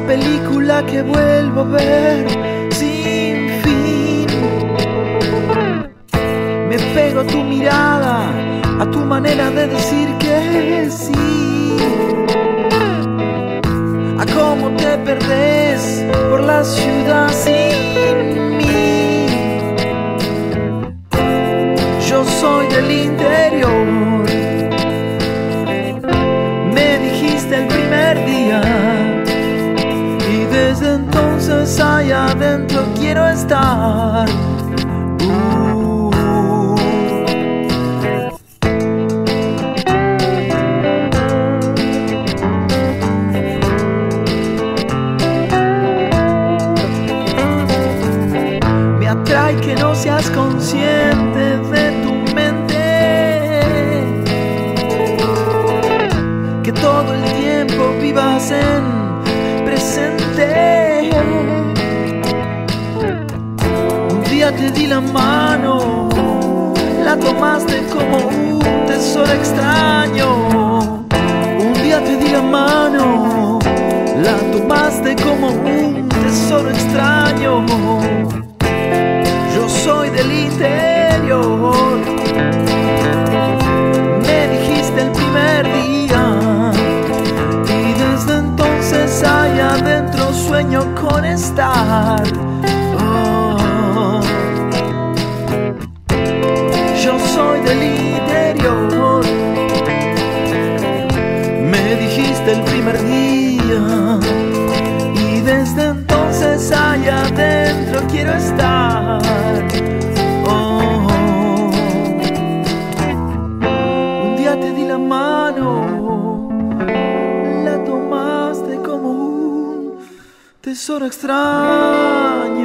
película que vuelvo a ver sin fin. Me pego a tu mirada, a tu manera de decir que sí, a cómo te perdés por la ciudad sin mí. Yo soy del interior, me dijiste el primer día, y desde entonces allá adentro quiero estar. Me atrae que no seas consciente de tu mente, que todo el tiempo vivas en presente. Un día te di la mano, la tomaste como un tesoro extraño. Un día te di la mano, la tomaste como un tesoro extraño. Yo soy del interior, me dijiste el primer día, y desde entonces allá adentro sueño con estar. Oh. Yo soy del interior, me dijiste el primer día, y desde entonces allá adentro quiero estar. Oh. Un día te di la mano, la tomaste como un tesoro extraño.